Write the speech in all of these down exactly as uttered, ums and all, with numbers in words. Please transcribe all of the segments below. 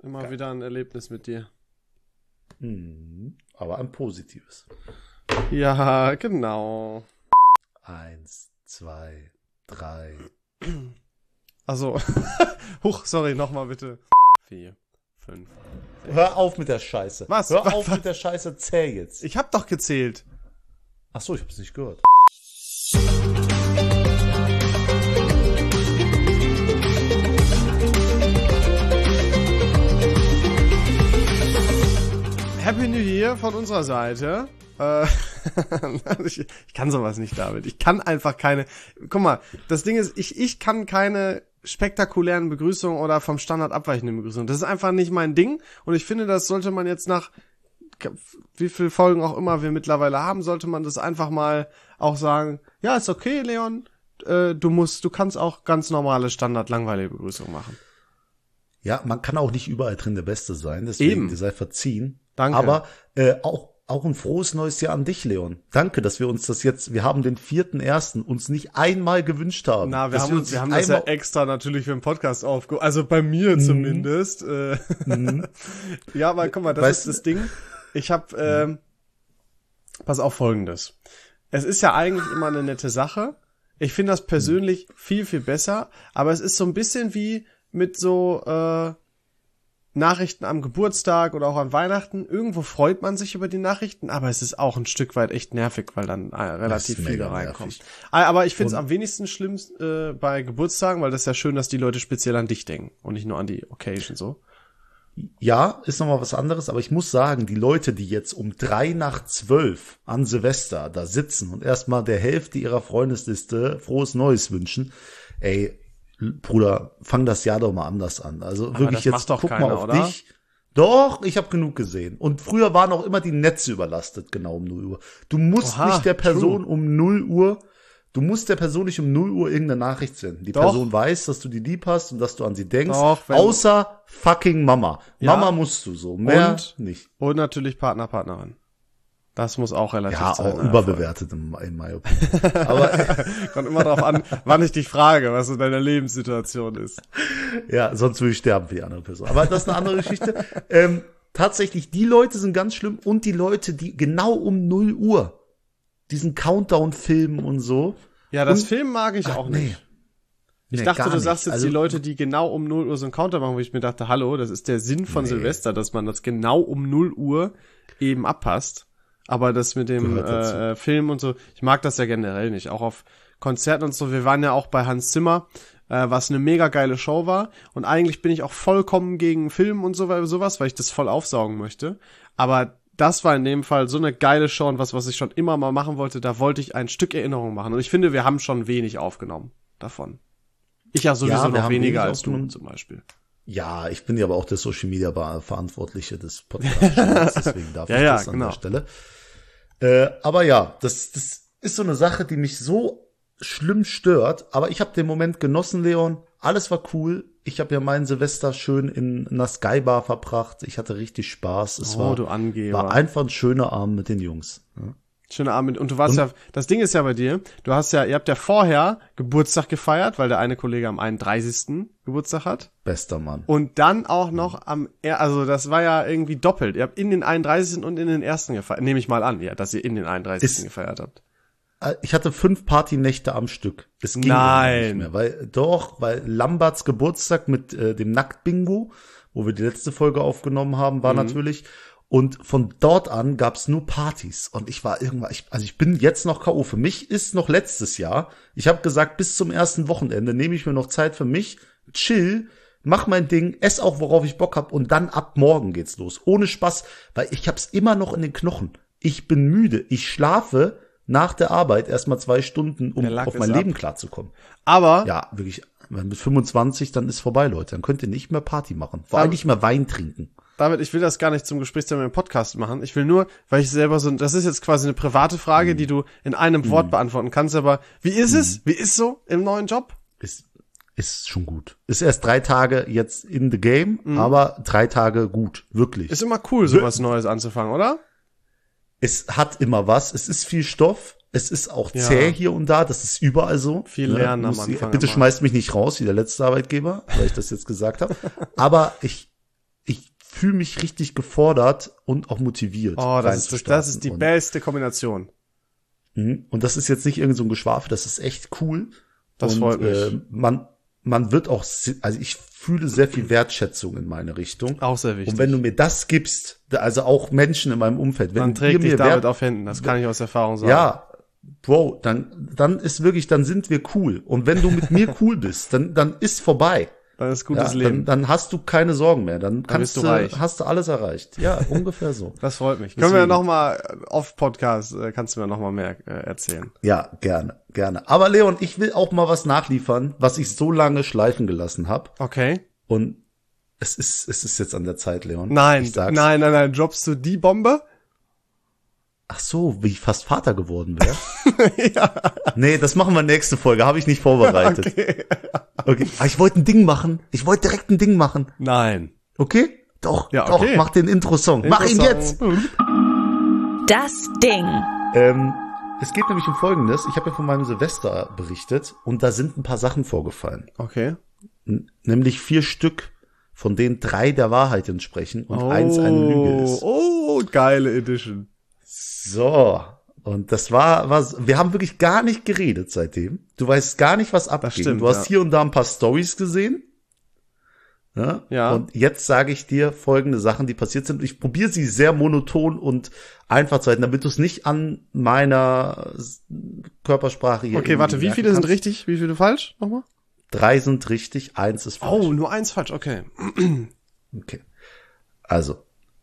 Immer Geil. wieder ein Erlebnis mit dir. Mhm. Aber ein positives. Ja, genau. Eins, zwei, drei. Also, huch, sorry, nochmal bitte. Vier, fünf. Hör auf mit der Scheiße. Was? Hör Was? auf mit der Scheiße, zähl jetzt. Ich hab doch gezählt. Ach so, ich hab's nicht gehört. Happy New Year von unserer Seite. Äh, ich, ich kann sowas nicht, David. Ich kann einfach keine. Guck mal, das Ding ist, ich, ich kann keine spektakulären Begrüßungen oder vom Standard abweichenden Begrüßungen. Das ist einfach nicht mein Ding. Und ich finde, das sollte man jetzt nach wie viel Folgen auch immer wir mittlerweile haben, sollte man das einfach mal auch sagen, ja, ist okay, Leon, äh, du musst, du kannst auch ganz normale Standard langweilige Begrüßungen machen. Ja, man kann auch nicht überall drin der Beste sein, deswegen Eben. dir sei verziehen. Danke. Aber äh, auch auch ein frohes neues Jahr an dich, Leon. Danke, dass wir uns das jetzt, wir haben den vierten ersten uns nicht einmal gewünscht haben. Na, wir dass haben, uns wir haben nicht das ja einmal- extra natürlich für den Podcast aufgehoben. Also bei mir Mhm. zumindest. Äh, Mhm. ja, aber guck mal, das Weißt ist das Ding. Ich hab, ähm, pass auf Folgendes. Es ist ja eigentlich immer eine nette Sache. Ich finde das persönlich viel, viel besser. Aber es ist so ein bisschen wie mit so äh, Nachrichten am Geburtstag oder auch an Weihnachten. Irgendwo freut man sich über die Nachrichten, aber es ist auch ein Stück weit echt nervig, weil dann äh, relativ ist viele mega reinkommen. nervig. Ah, aber ich finde es Und- am wenigsten schlimm äh, bei Geburtstagen, weil das ist ja schön, dass die Leute speziell an dich denken und nicht nur an die Occasion so. Ja, ist nochmal was anderes, aber ich muss sagen, die Leute, die jetzt um drei nach zwölf an Silvester da sitzen und erstmal der Hälfte ihrer Freundesliste frohes Neues wünschen, ey, Bruder, fang das Jahr doch mal anders an. Also Aber wirklich das jetzt, macht doch guck keiner, mal auf oder? dich. Doch, ich habe genug gesehen. Und früher waren auch immer die Netze überlastet, genau um null Uhr. Du musst Oha, nicht der Person true. um null Uhr, du musst der Person nicht um null Uhr irgendeine Nachricht senden. Die Doch. Person weiß, dass du die lieb hast und dass du an sie denkst. Doch, wenn- außer fucking Mama. Ja. Mama musst du so, mehr Und? nicht. Und natürlich Partner, Partnerin. Das muss auch relativ Ja, sein. auch überbewertet in, in my opinion. Aber Kommt immer drauf an, wann ich dich frage, was in deiner Lebenssituation ist. ja, sonst würde ich sterben wie die andere Person. Aber das ist eine andere Geschichte. Ähm, tatsächlich, die Leute sind ganz schlimm und die Leute, die genau um null Uhr diesen Countdown filmen und so. Ja, das Und- Film mag ich Ach, auch nee. nicht. Ich Nee, dachte, gar du sagst nicht. jetzt Also, die Leute, die genau um null Uhr so einen Counter machen, wo ich mir dachte, hallo, das ist der Sinn von Nee. Silvester, dass man das genau um null Uhr eben abpasst. Aber das mit dem Gehört dazu. äh, Film und so, ich mag das ja generell nicht. Auch auf Konzerten und so. Wir waren ja auch bei Hans Zimmer, äh, was eine mega geile Show war. Und eigentlich bin ich auch vollkommen gegen Film und so, sowas, weil ich das voll aufsaugen möchte. Aber das war in dem Fall so eine geile Show und was, was ich schon immer mal machen wollte. Da wollte ich ein Stück Erinnerung machen. Und ich finde, wir haben schon wenig aufgenommen davon. Ich ja sowieso Ja, wir noch haben weniger wenig als du aufgenommen. zum Beispiel. Ja, ich bin ja aber auch der Social Media Bar- Verantwortliche des Podcasts, deswegen darf Ja, ich ja, das an genau. der Stelle. Äh, aber ja, das, das ist so eine Sache, die mich so schlimm stört. Aber ich habe den Moment genossen, Leon. Alles war cool. Ich habe ja meinen Silvester schön in einer Skybar verbracht. Ich hatte richtig Spaß. Es Oh, war, du Angeber. war einfach ein schöner Abend mit den Jungs. Ja. Schöner Abend. Und du warst Und- ja, das Ding ist ja bei dir, du hast ja, ihr habt ja vorher Geburtstag gefeiert, weil der eine Kollege am einunddreißigsten Geburtstag hat. Bester Mann. Und dann auch noch am, er- also das war ja irgendwie doppelt. Ihr habt in den einunddreißigsten und in den ersten gefeiert. Nehme ich mal an, ja, dass ihr in den einunddreißigsten Ist- gefeiert habt. Äh, Ich hatte fünf Partynächte am Stück. Es ging Nein. irgendwie nicht mehr, weil doch, weil Lamberts Geburtstag mit äh, dem Nacktbingo, wo wir die letzte Folge aufgenommen haben, war Mhm. natürlich. Und von dort an gab's nur Partys. Und ich war irgendwann, ich, also ich bin jetzt noch K O. Für mich ist noch letztes Jahr. Ich habe gesagt, bis zum ersten Wochenende nehme ich mir noch Zeit für mich, chill, mach mein Ding, ess auch, worauf ich Bock hab. Und dann ab morgen geht's los. Ohne Spaß, weil ich hab's immer noch in den Knochen. Ich bin müde. Ich schlafe nach der Arbeit erstmal zwei Stunden, um Der Lack auf ist mein ab. Leben klarzukommen. Aber, Ja, wirklich. Wenn mit fünfundzwanzig, dann ist vorbei, Leute. Dann könnt ihr nicht mehr Party machen. Vor allem Dann- nicht mehr Wein trinken. David, ich will das gar nicht zum Gesprächsthema im Podcast machen. Ich will nur, weil ich selber so, das ist jetzt quasi eine private Frage, die du in einem Wort beantworten kannst, aber wie ist es? Wie ist so im neuen Job? Ist, ist schon gut. Ist erst drei Tage jetzt in the game, aber drei Tage gut. Wirklich. Ist immer cool, sowas Neues anzufangen, oder? Es hat immer was. Es ist viel Stoff. Es ist auch Ja. zäh hier und da. Das ist überall so. Viel lernen am Muss- Anfang Bitte immer. schmeißt mich nicht raus, wie der letzte Arbeitgeber, weil ich das jetzt gesagt habe. Aber ich, ich fühle mich richtig gefordert und auch motiviert. Oh, das ist, das ist die und, beste Kombination. Mh, und das ist jetzt nicht irgend so ein Geschwafel, das ist echt cool. Das und, freut mich. Äh, man, man wird auch, also ich fühle sehr viel Wertschätzung in meine Richtung. Auch sehr wichtig. Und wenn du mir das gibst, also auch Menschen in meinem Umfeld, wenn man trägt ihr dich mir damit Wert, auf Händen, das kann ich aus Erfahrung sagen. Ja, Bro, dann, dann ist wirklich, dann sind wir cool. Und wenn du mit mir cool bist, dann, dann ist vorbei. Dann ist gutes ja, Leben. Dann, dann hast du keine Sorgen mehr. Dann kannst dann bist du reich. hast du alles erreicht. Ja, ungefähr so. Das freut mich. Deswegen. Können wir ja noch mal auf Podcast, äh, kannst du mir noch mal mehr äh, erzählen. Ja, gerne, gerne. Aber Leon, ich will auch mal was nachliefern, was ich so lange schleifen gelassen habe. Okay. Und es ist, es ist jetzt an der Zeit, Leon. Nein, nein, nein, nein. Droppst du die Bombe? Ach so, wie ich fast Vater geworden wäre. Ja. Nee, das machen wir nächste Folge. Habe ich nicht vorbereitet. Okay. Okay. Aber ich wollte ein Ding machen. Ich wollte direkt ein Ding machen. Nein. Okay? Doch, ja, doch. Okay. Mach den Intro-Song. Intro mach ihn jetzt. Das Ding. Ähm, es geht nämlich um Folgendes. Ich habe ja von meinem Silvester berichtet und da sind ein paar Sachen vorgefallen. Okay. N- nämlich vier Stück, von denen drei der Wahrheit entsprechen und oh, eins eine Lüge ist. Oh, geile Edition. So, und das war, was, wir haben wirklich gar nicht geredet seitdem. Du weißt gar nicht, was abgeht. Stimmt, du hast ja. hier und da ein paar Stories gesehen. Ja? Ja. Und jetzt sage ich dir folgende Sachen, die passiert sind. Ich probiere sie sehr monoton und einfach zu halten, damit du es nicht an meiner Körpersprache hier. Okay, warte, wie viele kannst. sind richtig, wie viele falsch? Nochmal? Drei sind richtig, eins ist falsch. Oh, nur eins falsch, okay. Okay. Also.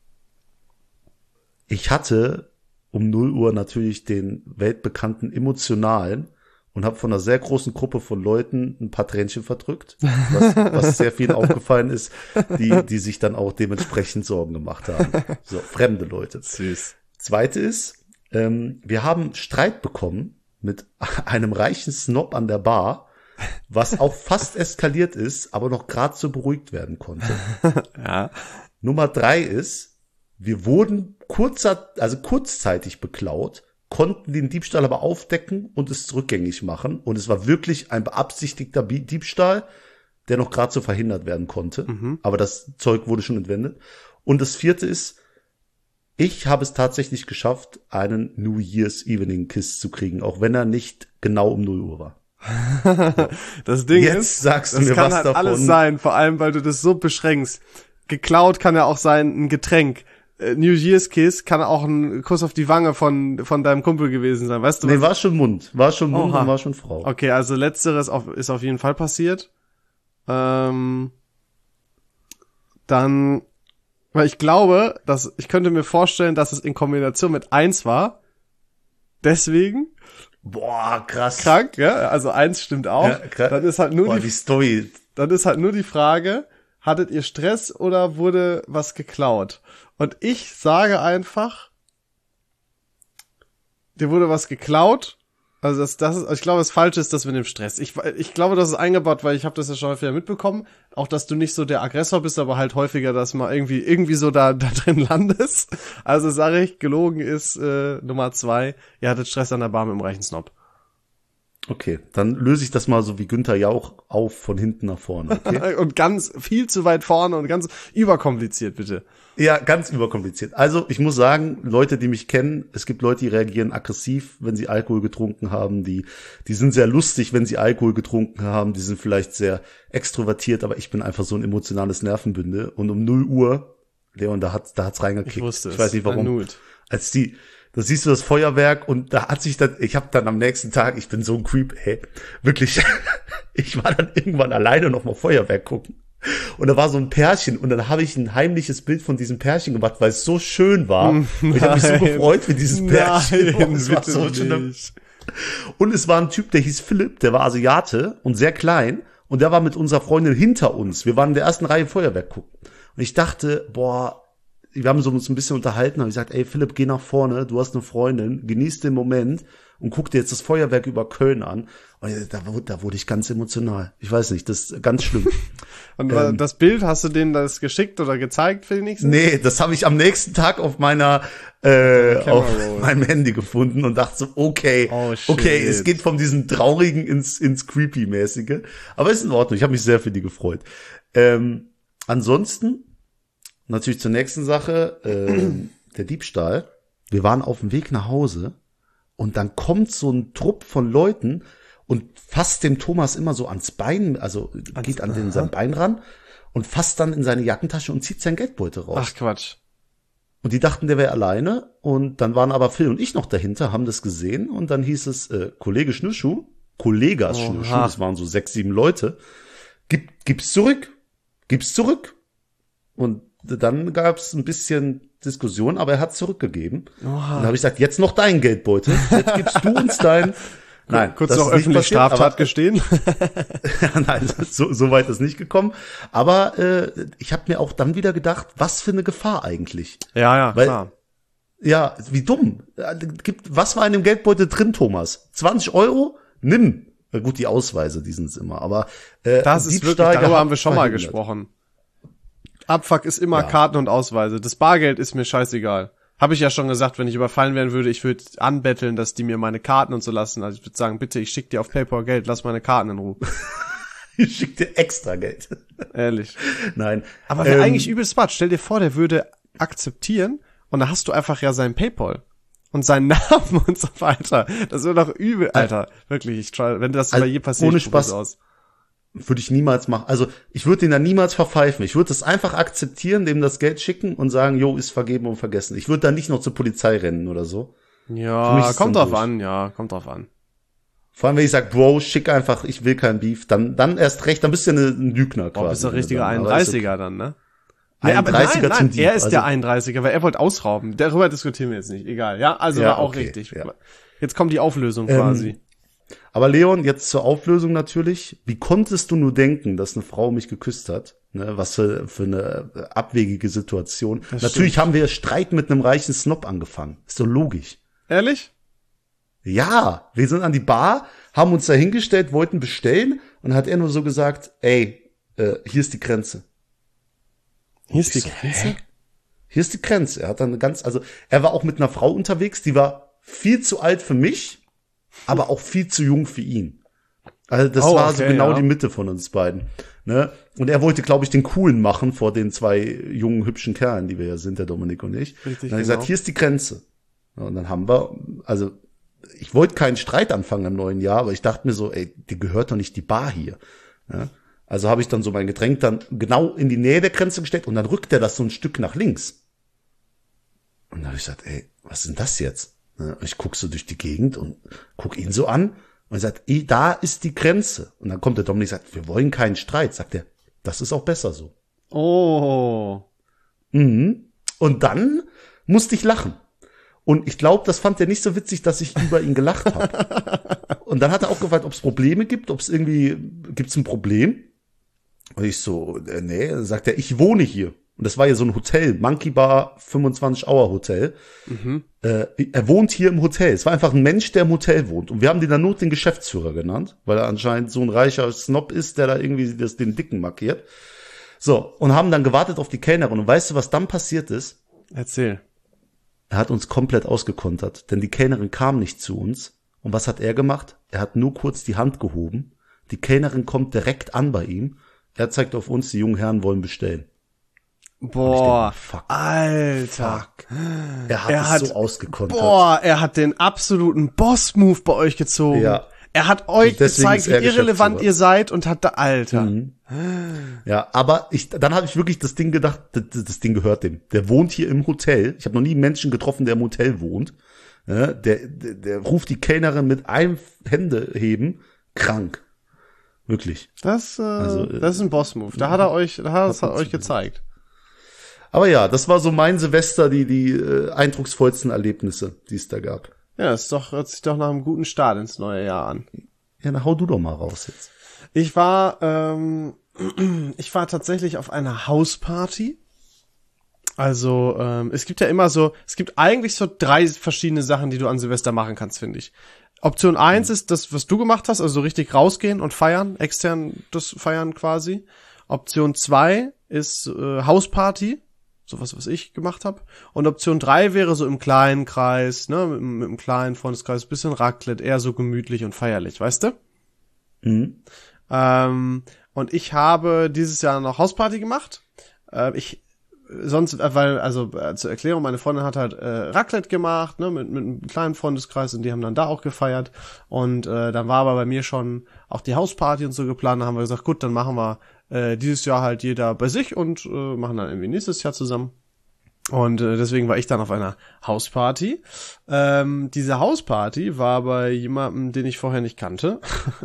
Ich hatte um null Uhr natürlich den weltbekannten Emotionalen und habe von einer sehr großen Gruppe von Leuten ein paar Tränchen verdrückt, was, was sehr vielen aufgefallen ist, die die sich dann auch dementsprechend Sorgen gemacht haben. So, fremde Leute. Süß. Zweite ist, ähm, wir haben Streit bekommen mit einem reichen Snob an der Bar, was auch fast eskaliert ist, aber noch gerade so beruhigt werden konnte. Ja. Nummer drei ist, wir wurden kurzer, also kurzzeitig beklaut, konnten den Diebstahl aber aufdecken und es rückgängig machen. Und es war wirklich ein beabsichtigter Diebstahl, der noch gerade so verhindert werden konnte. Mhm. Aber das Zeug wurde schon entwendet. Und das vierte ist, ich habe es tatsächlich geschafft, einen New Year's Evening Kiss zu kriegen, auch wenn er nicht genau um null Uhr war. So. Das Ding Jetzt ist, sagst du das mir kann was halt davon. alles sein, vor allem, weil du das so beschränkst. Geklaut kann ja auch sein, ein Getränk. New Year's Kiss kann auch ein Kuss auf die Wange von von deinem Kumpel gewesen sein, weißt du? Nee, war schon Mund, war schon Mund Oha. und war schon Frau. Okay, also letzteres auf, ist auf jeden Fall passiert. Ähm, dann, weil ich glaube, dass ich könnte mir vorstellen, dass es in Kombination mit eins war. Deswegen Boah, krass. krank, ja, also eins stimmt auch. Ja, krass. Dann ist halt nur Boah, die, die Story. dann ist halt nur die Frage, hattet ihr Stress oder wurde was geklaut? Und ich sage einfach, dir wurde was geklaut. Also das, das ist, ich glaube, das Falsche ist das mit dem Stress. Ich, ich glaube, das ist eingebaut, weil ich habe das ja schon häufiger mitbekommen. Auch, dass du nicht so der Aggressor bist, aber halt häufiger, dass man irgendwie irgendwie so da da drin landest. Also sage ich, gelogen ist äh, Nummer zwei. Ihr hattet Stress an der Bar mit dem reichen Snob. Okay, dann löse ich das mal so wie Günther Jauch auf von hinten nach vorne, okay? Und ganz viel zu weit vorne und ganz überkompliziert, bitte. Ja, ganz überkompliziert. Also, ich muss sagen, Leute, die mich kennen, es gibt Leute, die reagieren aggressiv, wenn sie Alkohol getrunken haben, die die sind sehr lustig, wenn sie Alkohol getrunken haben, die sind vielleicht sehr extrovertiert, aber ich bin einfach so ein emotionales Nervenbündel und um null Uhr, Leon, da hat's da hat's reingekickt. Ich wusste ich weiß nicht warum. Nut. Als die Da siehst du das Feuerwerk und da hat sich dann, ich habe dann am nächsten Tag, ich bin so ein Creep, hey, wirklich, ich war dann irgendwann alleine noch mal Feuerwerk gucken. Und da war so ein Pärchen und dann habe ich ein heimliches Bild von diesem Pärchen gemacht, weil es so schön war. Und ich habe mich so gefreut für dieses Pärchen. Nein, es war so schön. Und es war ein Typ, der hieß Philipp, der war Asiate und sehr klein und der war mit unserer Freundin hinter uns. Wir waren in der ersten Reihe Feuerwerk gucken. Und ich dachte, boah, wir haben so uns ein bisschen unterhalten, habe ich gesagt, ey Philipp, geh nach vorne, du hast eine Freundin, genieß den Moment und guck dir jetzt das Feuerwerk über Köln an. Und da, da wurde ich ganz emotional. Ich weiß nicht, das ist ganz schlimm. Und ähm, das Bild, hast du denen das geschickt oder gezeigt wenigstens? Nee, das habe ich am nächsten Tag auf meiner äh, auf meinem Handy gefunden und dachte so, okay, oh, okay, es geht von diesem Traurigen ins ins Creepy-mäßige. Aber ist in Ordnung, ich habe mich sehr für die gefreut. Ähm, ansonsten natürlich zur nächsten Sache, äh, der Diebstahl. Wir waren auf dem Weg nach Hause und dann kommt so ein Trupp von Leuten und fasst dem Thomas immer so ans Bein, also ans, geht an den, sein Bein ran und fasst dann in seine Jackentasche und zieht sein Geldbeutel raus. Ach Quatsch. Und die dachten, der wäre alleine und dann waren aber Phil und ich noch dahinter, haben das gesehen und dann hieß es, äh, Kollege Schnürschuh, Kollegas Oha. Schnürschuh, das waren so sechs, sieben Leute, Gib, gib's zurück, gib's zurück. Und dann gab's ein bisschen Diskussion, aber er hat zurückgegeben. Oha. Und dann habe ich gesagt, jetzt noch dein Geldbeutel, jetzt gibst du uns dein. Nein, kurz das noch ist nicht öffentlich passiert, Straftat aber, gestehen. Nein, so, so weit ist nicht gekommen. Aber äh, ich habe mir auch dann wieder gedacht, was für eine Gefahr eigentlich. Ja, ja, Weil, klar. Ja, wie dumm. Gibt, was war in dem Geldbeutel drin, Thomas? zwanzig Euro? Nimm. Na gut, die Ausweise, die sind's immer. Aber äh, das ist wirklich, darüber haben wir schon mal gesprochen. Abfuck ist immer ja. Karten und Ausweise. Das Bargeld ist mir scheißegal. Habe ich ja schon gesagt, wenn ich überfallen werden würde, ich würde anbetteln, dass die mir meine Karten und so lassen. Also ich würde sagen, bitte, ich schick dir auf PayPal Geld, lass meine Karten in Ruhe. Ich schick dir extra Geld. Ehrlich. Nein. Aber wäre ähm, eigentlich übelst smart. Stell dir vor, der würde akzeptieren und da hast du einfach ja sein PayPal und seinen Namen und so weiter. Das wäre doch übel, Alter. Wirklich, ich try, wenn das also, bei je passiert, ohne Spaß aus. Würde ich niemals machen. Also ich würde den da niemals verpfeifen. Ich würde das einfach akzeptieren, dem das Geld schicken und sagen, jo, ist vergeben und vergessen. Ich würde da nicht noch zur Polizei rennen oder so. Ja, kommt drauf durch. an, ja, kommt drauf an. Vor allem, wenn ich sag, Bro, schick einfach, ich will kein Beef, dann dann erst recht, dann bist du ja ein Lügner quasi. Boah, bist du ein richtiger einunddreißiger okay. dann, ne? Nee, einunddreißiger aber nein, zum nein, Dieb. er ist also, der einunddreißiger, weil er wollte ausrauben. Darüber diskutieren wir jetzt nicht, egal. Ja, also ja, war auch okay, richtig. Ja. Jetzt kommt die Auflösung quasi. Ähm, aber Leon, jetzt zur Auflösung natürlich. Wie konntest du nur denken, dass eine Frau mich geküsst hat? Ne, was für, für eine abwegige Situation. Das natürlich stimmt. Haben wir Streit mit einem reichen Snob angefangen. Ist doch logisch. Ehrlich? Ja, wir sind an die Bar, haben uns da hingestellt, wollten bestellen und dann hat er nur so gesagt, ey, äh, hier ist die Grenze. Hier ist die so, Grenze? Hä? Hier ist die Grenze. Er hat dann eine ganz, also er war auch mit einer Frau unterwegs, die war viel zu alt für mich, aber auch viel zu jung für ihn. Also das oh, war okay, so genau ja. die Mitte von uns beiden. Ne? Und er wollte, glaube ich, den Coolen machen vor den zwei jungen, hübschen Kerlen, die wir ja sind, der Dominik und ich. Richtig, und dann genau. hat er gesagt, hier ist die Grenze. Ja, und dann haben wir, also ich wollte keinen Streit anfangen im neuen Jahr, aber ich dachte mir so, ey, dir gehört doch nicht die Bar hier. Ja? Also habe ich dann so mein Getränk dann genau in die Nähe der Grenze gestellt und dann rückt er das so ein Stück nach links. Und dann habe ich gesagt, ey, was ist denn das jetzt? Und ich guck so durch die Gegend und guck ihn so an und er sagt, ey, da ist die Grenze. Und dann kommt der Dominik und sagt, wir wollen keinen Streit. Sagt er, das ist auch besser so. Oh. Mhm. Und dann musste ich lachen. Und ich glaube, das fand er nicht so witzig, dass ich über ihn gelacht habe. Und dann hat er auch gefragt, ob es Probleme gibt, ob es irgendwie, gibt es ein Problem? Und ich so, äh, nee, dann sagt er, ich wohne hier. Und das war ja so ein Hotel, Monkey Bar, fünfundzwanzig Hour Hotel. Mhm. Äh, er wohnt hier im Hotel. Es war einfach ein Mensch, der im Hotel wohnt. Und wir haben den dann nur den Geschäftsführer genannt, weil er anscheinend so ein reicher Snob ist, der da irgendwie das, den Dicken markiert. So, und haben dann gewartet auf die Kellnerin. Und weißt du, was dann passiert ist? Erzähl. Er hat uns komplett ausgekontert, denn die Kellnerin kam nicht zu uns. Und was hat er gemacht? Er hat nur kurz die Hand gehoben. Die Kellnerin kommt direkt an bei ihm. Er zeigt auf uns, die jungen Herren wollen bestellen. Boah, denke, fuck, Alter. Fuck. Er hat er es hat, so ausgekontert. Boah, er hat den absoluten Boss-Move bei euch gezogen. Ja. Er hat euch gezeigt, wie irrelevant ihr seid und hat da, Alter. Mhm. Ja, aber ich, dann habe ich wirklich das Ding gedacht, das, das Ding gehört dem. Der wohnt hier im Hotel. Ich habe noch nie einen Menschen getroffen, der im Hotel wohnt. Ja, der, der, der ruft die Kellnerin mit einem Händeheben krank. Wirklich. Das, äh, also, das ist ein Boss-Move. Da hat er euch, da hat er euch gezeigt. Aber ja, das war so mein Silvester, die, die äh, eindrucksvollsten Erlebnisse, die es da gab. Ja, ist doch, hört sich doch nach einem guten Start ins neue Jahr an. Ja, dann hau du doch mal raus jetzt. Ich war, ähm, ich war tatsächlich auf einer Hausparty. Also, ähm, es gibt ja immer so, es gibt eigentlich so drei verschiedene Sachen, die du an Silvester machen kannst, finde ich. Option eins mhm. ist das, was du gemacht hast, also richtig rausgehen und feiern, extern das feiern quasi. Option zwei ist äh, Hausparty. Sowas, was ich gemacht habe. Und Option drei wäre so im kleinen Kreis, ne, mit, mit einem kleinen Freundeskreis, bisschen Raclette, eher so gemütlich und feierlich, weißt du? Mhm. Ähm, und ich habe dieses Jahr noch Hausparty gemacht. Äh, ich sonst, weil, also äh, zur Erklärung, meine Freundin hat halt äh, Raclette gemacht, ne, mit, mit einem kleinen Freundeskreis und die haben dann da auch gefeiert und äh, dann war aber bei mir schon auch die Hausparty und so geplant, da haben wir gesagt, gut, dann machen wir äh, dieses Jahr halt jeder bei sich und äh, machen dann irgendwie nächstes Jahr zusammen. Und äh, deswegen war ich dann auf einer Hausparty. Ähm, diese Hausparty war bei jemandem, den ich vorher nicht kannte.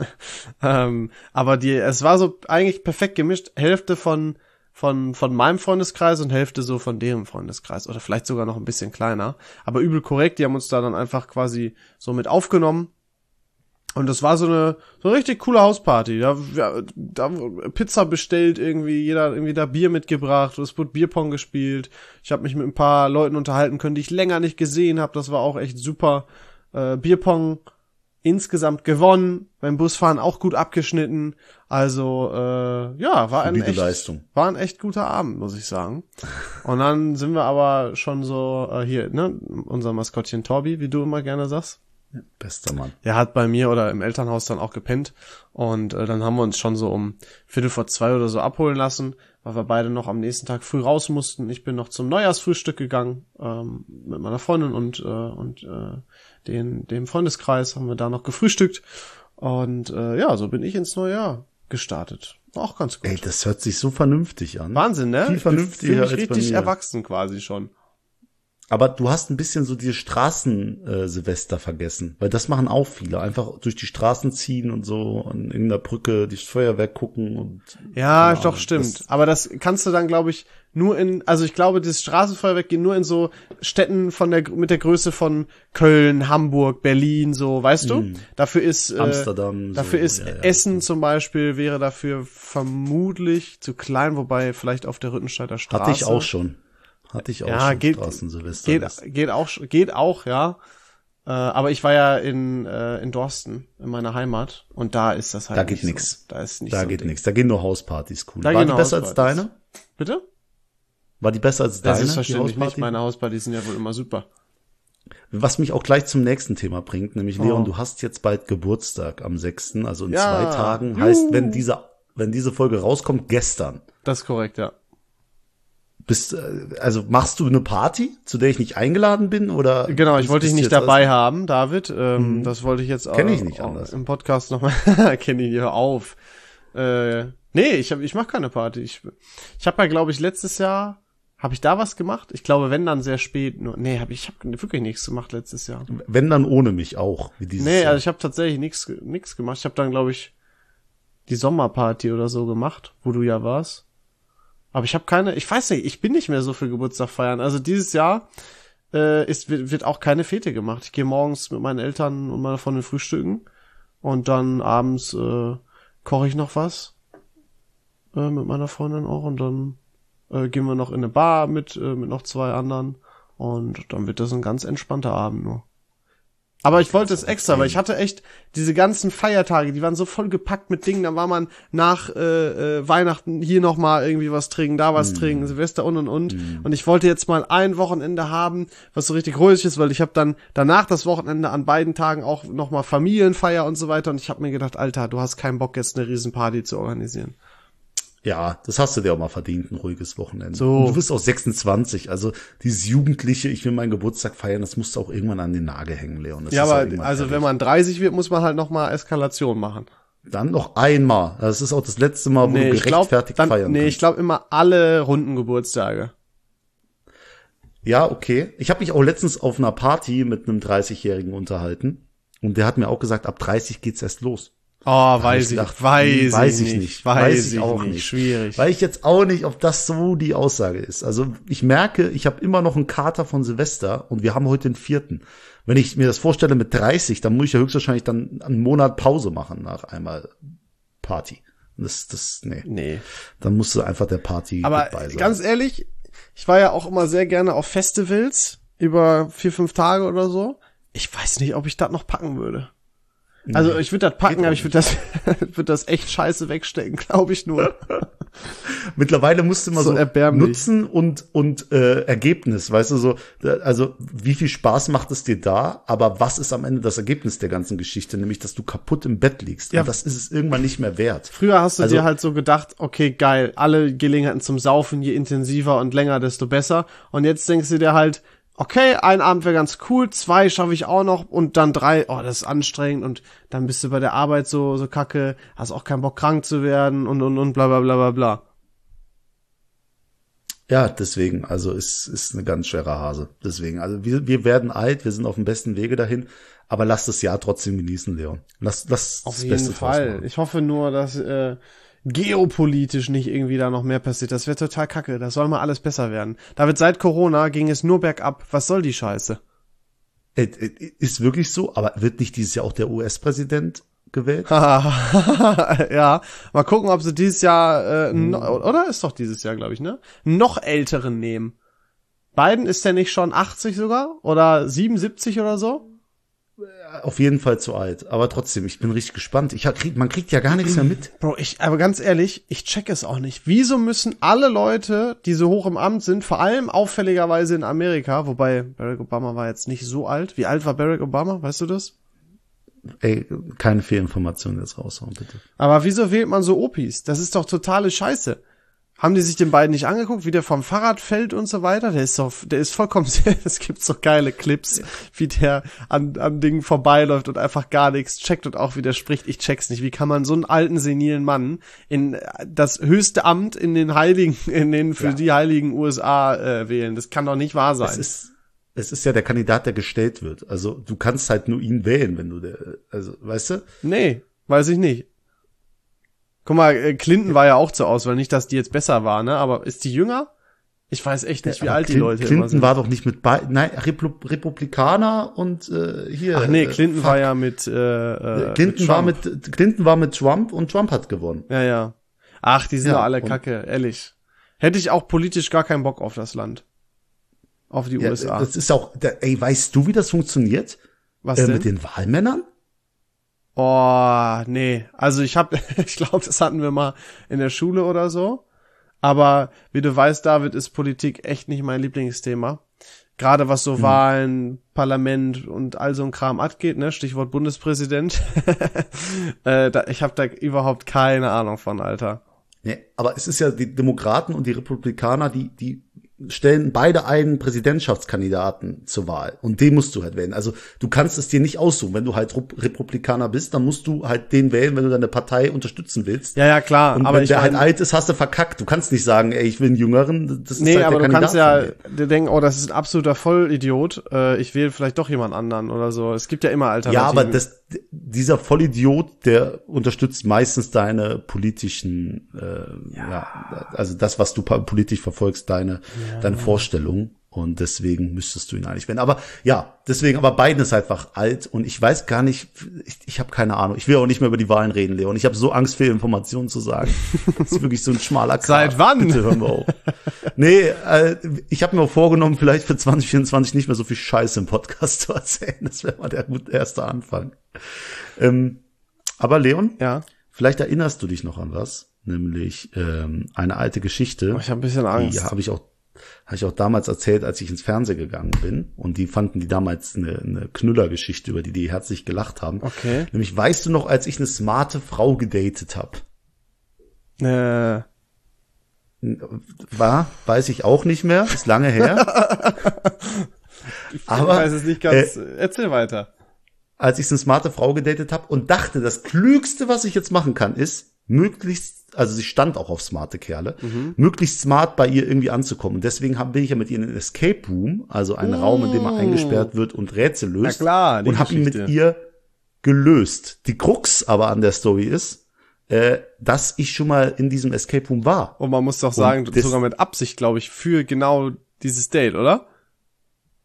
ähm, aber die, es war so eigentlich perfekt gemischt, Hälfte von von von meinem Freundeskreis und Hälfte so von deren Freundeskreis oder vielleicht sogar noch ein bisschen kleiner, aber übel korrekt, die haben uns da dann einfach quasi so mit aufgenommen und das war so eine so eine richtig coole Hausparty, da, ja, da Pizza bestellt irgendwie, jeder irgendwie da Bier mitgebracht, es wurde Bierpong gespielt, ich habe mich mit ein paar Leuten unterhalten können, die ich länger nicht gesehen habe, das war auch echt super, äh, Bierpong insgesamt gewonnen, beim Busfahren auch gut abgeschnitten, also äh, ja, war ein echt, Leistung. war ein echt guter Abend, muss ich sagen. Und dann sind wir aber schon so äh, hier, ne, unser Maskottchen Torbi, wie du immer gerne sagst. Bester Mann. Der hat bei mir oder im Elternhaus dann auch gepennt und äh, dann haben wir uns schon so um Viertel vor zwei oder so abholen lassen, weil wir beide noch am nächsten Tag früh raus mussten. Ich bin noch zum Neujahrsfrühstück gegangen ähm, mit meiner Freundin und äh, und äh, den dem Freundeskreis haben wir da noch gefrühstückt und äh, ja, so bin ich ins neue Jahr gestartet. War auch ganz gut. Ey, das hört sich so vernünftig an. Wahnsinn, ne? Viel vernünftiger als bei mir. Richtig mir. erwachsen quasi schon. Aber du hast ein bisschen so die Straßen-Silvester vergessen, weil das machen auch viele. Einfach durch die Straßen ziehen und so an irgendeiner Brücke das Feuerwerk gucken und. Ja, genau, doch, stimmt. Das, aber das kannst du dann, glaube ich, nur in, also ich glaube, das Straßenfeuerwerk geht nur in so Städten von der, mit der Größe von Köln, Hamburg, Berlin, so, weißt du? Mm. Dafür ist, äh, Amsterdam. dafür so, ist ja, ja, Essen okay. zum Beispiel, wäre dafür vermutlich zu klein, wobei vielleicht auf der Rüttensteider Straße. Hatte ich auch schon. Hatte ich auch Ja, schon geht, Straßen-Silvester. geht, geht auch, geht auch, ja. Äh, aber ich war ja in, äh, in Dorsten, in meiner Heimat, und da ist das halt Da geht nicht nix. So. Da ist nicht Da so geht Ding. nix. Da gehen nur Hauspartys, cool. Da War gehen die nur besser als Hauspartys. deine? Bitte? War die besser als deine? Das ist die verständlich nicht. Hausparty? Meine Hauspartys sind ja wohl immer super. Was mich auch gleich zum nächsten Thema bringt, nämlich Oh. Leon, du hast jetzt bald Geburtstag am sechsten, also in Ja. zwei Tagen. Juhu. Heißt, wenn diese, wenn diese Folge rauskommt, gestern. Das ist korrekt, ja. Bist, äh, also machst du eine Party, zu der ich nicht eingeladen bin, oder? Genau, ich bist- wollte dich bist du nicht jetzt dabei als- haben, David. Ähm, Mhm. Das wollte ich jetzt auch, Kenn ich nicht auch anders. im Podcast nochmal. Kenn ich, hör auf. Äh, nee, ich hab, ich mach keine Party. Ich, ich habe ja, glaube ich, letztes Jahr, habe ich da was gemacht? Ich glaube, wenn dann sehr spät. Nur, nee, hab ich, ich habe wirklich nichts gemacht letztes Jahr. Wenn dann ohne mich auch, wie dieses Nee, Jahr. also ich habe tatsächlich nichts nichts gemacht. Ich habe dann, glaube ich, die Sommerparty oder so gemacht, wo du ja warst. Aber ich habe keine, ich weiß nicht, ich bin nicht mehr so für Geburtstag feiern. Also dieses Jahr äh, ist wird, wird auch keine Fete gemacht. Ich gehe morgens mit meinen Eltern und meiner Freundin frühstücken und dann abends äh, koche ich noch was äh, mit meiner Freundin auch und dann äh, gehen wir noch in eine Bar mit äh, mit noch zwei anderen und dann wird das ein ganz entspannter Abend nur. Aber ich wollte es extra, weil ich hatte echt diese ganzen Feiertage, die waren so voll gepackt mit Dingen, da war man nach äh, äh, Weihnachten hier noch mal irgendwie was trinken, da was Mm. trinken, Silvester und und und. Mm. Und ich wollte jetzt mal ein Wochenende haben, was so richtig ruhig ist, weil ich habe dann danach das Wochenende an beiden Tagen auch noch mal Familienfeier und so weiter. Und ich habe mir gedacht, Alter, du hast keinen Bock jetzt eine Riesenparty zu organisieren. Ja, das hast du dir auch mal verdient, ein ruhiges Wochenende. So. Und du bist auch sechsundzwanzig, also dieses Jugendliche, ich will meinen Geburtstag feiern, das musst du auch irgendwann an den Nagel hängen, Leon. Das ja, ist auch aber irgendwann also fertig. wenn man dreißig wird, muss man halt noch mal Eskalation machen. Dann noch einmal. Das ist auch das letzte Mal, wo du ich glaub, gerechtfertigt dann, feiern nee, kannst. ich glaube immer alle runden Geburtstage. Ja, okay. Ich habe mich auch letztens auf einer Party mit einem dreißigjährigen unterhalten. Und der hat mir auch gesagt, ab dreißig geht's erst los. Oh, hab weiß ich ich, gedacht, weiß, weiß ich ich nicht, nicht, weiß, weiß ich ich auch nicht, nicht. schwierig. Weil ich jetzt auch nicht, ob das so die Aussage ist. Also ich merke, ich habe immer noch einen Kater von Silvester und wir haben heute den vierten. Wenn ich mir das vorstelle mit dreißig, dann muss ich ja höchstwahrscheinlich dann einen Monat Pause machen nach einmal Party. Das, das, nee. Nee. Dann musst du einfach der Party Aber dabei sein. ganz ehrlich, ich war ja auch immer sehr gerne auf Festivals über vier, fünf Tage oder so. Ich weiß nicht, ob ich das noch packen würde. Also ich würde das packen, aber ich würde das, würde das echt scheiße wegstecken, glaube ich nur. Mittlerweile musst du immer So so, erbärmlich. Nutzen und und äh, Ergebnis, weißt du, so, also wie viel Spaß macht es dir da, aber was ist am Ende das Ergebnis der ganzen Geschichte, nämlich, dass du kaputt im Bett liegst. Ja. Und das ist es irgendwann nicht mehr wert. Früher hast du Also- dir halt so gedacht, okay, geil, alle Gelegenheiten zum Saufen, je intensiver und länger, desto besser. Und jetzt denkst du dir halt, okay, ein Abend wäre ganz cool, zwei schaffe ich auch noch und dann drei, oh, das ist anstrengend und dann bist du bei der Arbeit so so kacke, hast auch keinen Bock krank zu werden und und und bla bla bla bla bla. Ja, deswegen, also ist ist eine ganz schwere Hase. Deswegen, also wir wir werden alt, wir sind auf dem besten Wege dahin, aber lass das Jahr trotzdem genießen, Leon. Lass lass Auf das jeden Beste draus Fall. machen. Ich hoffe nur, dass äh, geopolitisch nicht irgendwie da noch mehr passiert. Das wäre total kacke. Das soll mal alles besser werden. David, seit Corona ging es nur bergab. Was soll die Scheiße? Äh, äh, Ist wirklich so, aber wird nicht dieses Jahr auch der U S-Präsident gewählt? Ja, mal gucken, ob sie dieses Jahr, äh, no, oder ist doch dieses Jahr, glaube ich, ne? Noch älteren nehmen. Biden, ist der nicht schon achtzig sogar? Oder siebenundsiebzig oder so? Auf jeden Fall zu alt, aber trotzdem, ich bin richtig gespannt. Ich krieg, man kriegt ja gar nichts mehr mit. Bro, ich, aber ganz ehrlich, ich check es auch nicht. Wieso müssen alle Leute, die so hoch im Amt sind, vor allem auffälligerweise in Amerika, wobei Barack Obama war jetzt nicht so alt. Wie alt war Barack Obama? Weißt du das? Ey, keine Fehlinformationen jetzt raushauen, bitte. Aber wieso wählt man so Opis? Das ist doch totale Scheiße. Haben die sich den beiden nicht angeguckt, wie der vom Fahrrad fällt und so weiter? Der ist doch, der ist vollkommen, es gibt so geile Clips, wie der an, an Dingen vorbeiläuft und einfach gar nichts checkt und auch wieder spricht. Ich check's nicht. Wie kann man so einen alten, senilen Mann in das höchste Amt in den Heiligen, in den für Ja. die Heiligen U S A äh, wählen? Das kann doch nicht wahr sein. Es ist, es ist ja der Kandidat, der gestellt wird. Also du kannst halt nur ihn wählen, wenn du der, also weißt du? Nee, weiß ich nicht. Guck mal, äh, Clinton war ja auch zur Auswahl. Nicht, dass die jetzt besser war, ne? Aber ist die jünger? Ich weiß echt nicht, wie Aber alt die Clin- Leute Clinton immer sind. war doch nicht mit bei, nein, Replu- Republikaner und äh, hier. Ach nee, äh, Clinton fuck. war ja mit äh, äh, Clinton mit war Trump. mit Clinton war mit Trump und Trump hat gewonnen. Ja, ja. Ach, die sind Ja, doch alle und- kacke, ehrlich. Hätte ich auch politisch gar keinen Bock auf das Land. Auf die Ja, U S A. das ist auch, der, ey, weißt du, wie das funktioniert Was äh, denn? mit den Wahlmännern? Oh, nee. Also ich hab, ich glaube, das hatten wir mal in der Schule oder so. Aber wie du weißt, David, ist Politik echt nicht mein Lieblingsthema. Gerade was so Mhm. Wahlen, Parlament und all so ein Kram abgeht, ne? Stichwort Bundespräsident. äh, da, ich habe da überhaupt keine Ahnung von, Alter. Nee, aber es ist ja die Demokraten und die Republikaner, die, die stellen beide einen Präsidentschaftskandidaten zur Wahl. Und den musst du halt wählen. Also du kannst es dir nicht aussuchen. Wenn du halt Rup- Republikaner bist, dann musst du halt den wählen, wenn du deine Partei unterstützen willst. Ja, ja, klar. Und aber wenn ich der mein, halt alt ist, hast du verkackt. Du kannst nicht sagen, ey, ich will einen Jüngeren. Das ist nee, halt aber der du Kandidat kannst ja von mir. dir denken, oh, das ist ein absoluter Vollidiot. Äh, ich wähle vielleicht doch jemand anderen oder so. Es gibt ja immer Alternativen. Ja, aber das, dieser Vollidiot, der unterstützt meistens deine politischen, äh, ja. ja, also das, was du pa- politisch verfolgst, deine, ja. deine Vorstellung. Und deswegen müsstest du ihn eigentlich wählen. Aber ja, deswegen, aber Biden ist einfach alt und ich weiß gar nicht, ich, ich habe keine Ahnung. Ich will auch nicht mehr über die Wahlen reden, Leon. Ich habe so Angst, Fehlinformationen zu sagen. Das ist wirklich so ein schmaler Grat. Seit wann? Bitte hören wir auf. Nee, äh, ich habe mir auch vorgenommen, vielleicht für zwanzig vierundzwanzig nicht mehr so viel Scheiße im Podcast zu erzählen. Das wäre mal der gute erste Anfang. Ähm, aber Leon, Ja. vielleicht erinnerst du dich noch an was, nämlich ähm, eine alte Geschichte. Oh, ich habe ein bisschen Angst. Die habe ich auch habe ich auch damals erzählt, als ich ins Fernsehen gegangen bin. Und die fanden die damals eine, eine Knüllergeschichte, über die die herzlich gelacht haben. Okay. Nämlich, weißt du noch, als ich eine smarte Frau gedatet habe? Äh, War, weiß ich auch nicht mehr, ist lange her. Aber ich weiß es nicht ganz. Äh, erzähl weiter. Als ich eine smarte Frau gedatet habe und dachte, das Klügste, was ich jetzt machen kann, ist, möglichst, also sie stand auch auf smarte Kerle, mhm. möglichst smart bei ihr irgendwie anzukommen. Und deswegen hab, bin ich ja mit ihr in einen Escape Room, also einen oh. Raum, in dem man eingesperrt wird und Rätsel löst. Na klar, und habe ihn mit ihr gelöst. Die Krux aber an der Story ist, äh, dass ich schon mal in diesem Escape Room war. Und man muss doch sagen, das, sogar mit Absicht, glaube ich, für genau dieses Date, oder?